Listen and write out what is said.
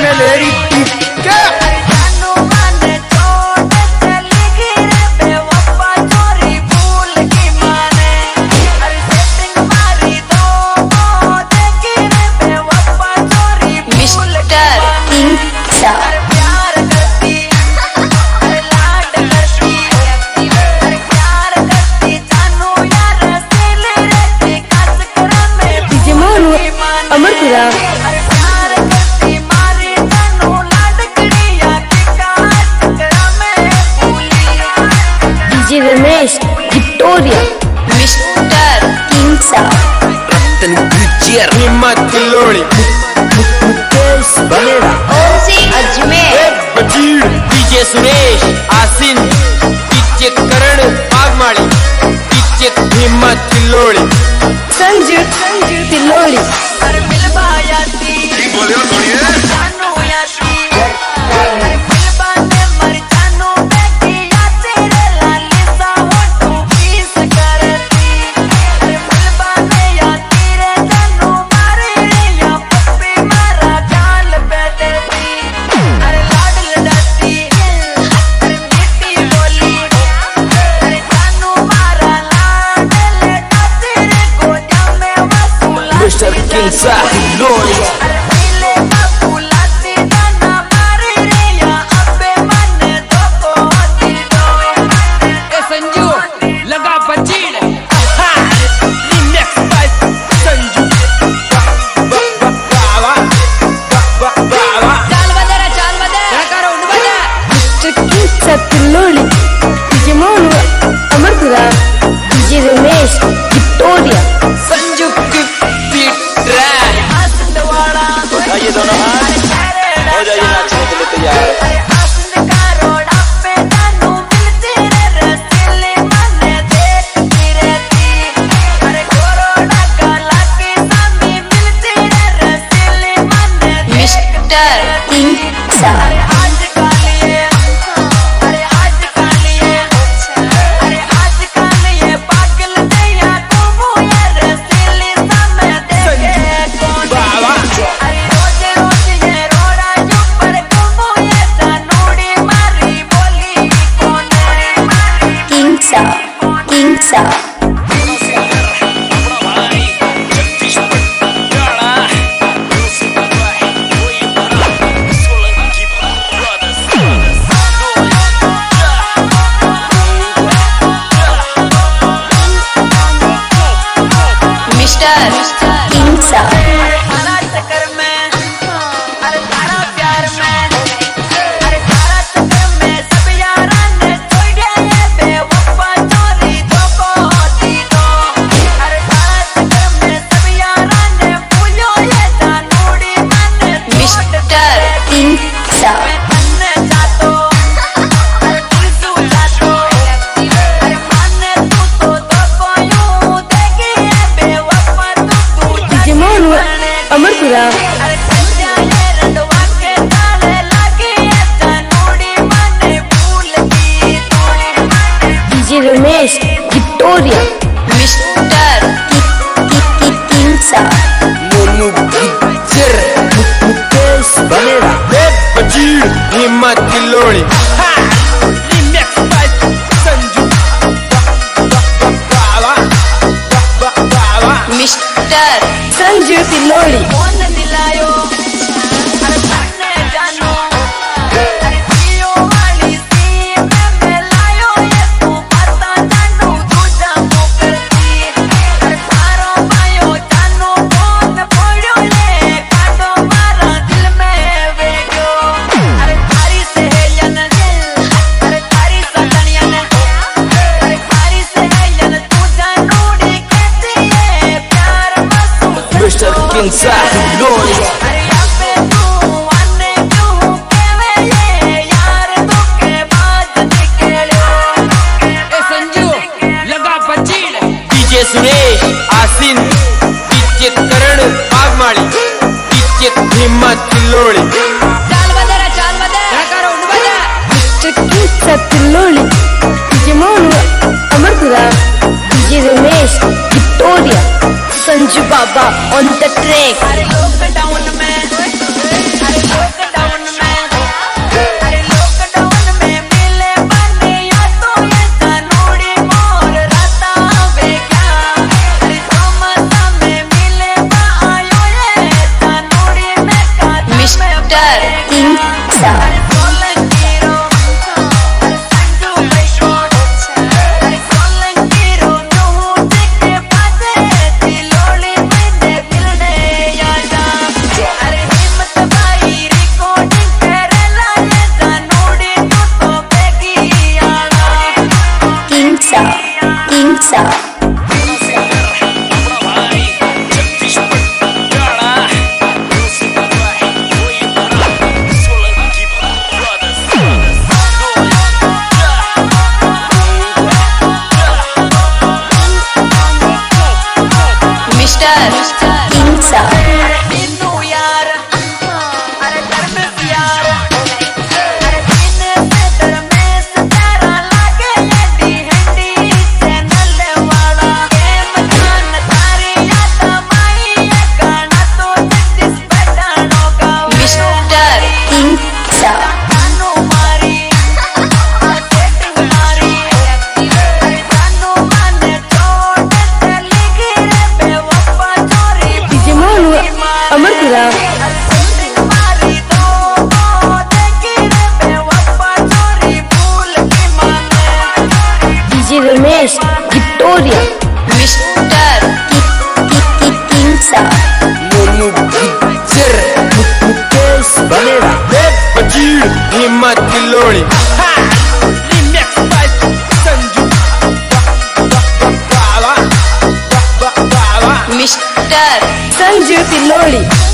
मेलेरी टिक्के DJ Ramesh Victoria mister King Sa Ratan Gujjar Himmat Kilodi Mukesh Banera ओसी अजमेर बजीर DJ Suresh आसिन डीजे करण बागमाड़ी DJ Himmat किलोड़ी Sanju Tilodi mister King Sa Lodi Sanju लगा बचीड़ Tilodi DJ Monu Amarpura DJ Ramesh Victoria Sanju की ये दोनों हाथ हो जाइए नाचने के लिए तैयार mister King Sa King Sa mister King Sa Amarpura DJ Ramesh Victoria mister King Sa Monu Gujjar Mukesh बनेरा बजीर Himmat Kilodi mister Sanju Tilodi mister King Sa Lodi Sanju लगा बचीड़ डीजे सुरेश आसिन डीजे करण बागमाड़ी DJ Himmat Kilodi Tilodi DJ Monu Amarpura DJ Ramesh Victoria Sanju Baba on the track mister King Sa. King Sa. King Sa. Mister King Sa. Mister King Sa. DJ Monu Amarpura. DJ Ramesh Victoria. Mister King Sa. Mukesh बनेगा वजीर हिम्मत की लोड़ी remix by Sanju बाबा mister Sanju Tiloli.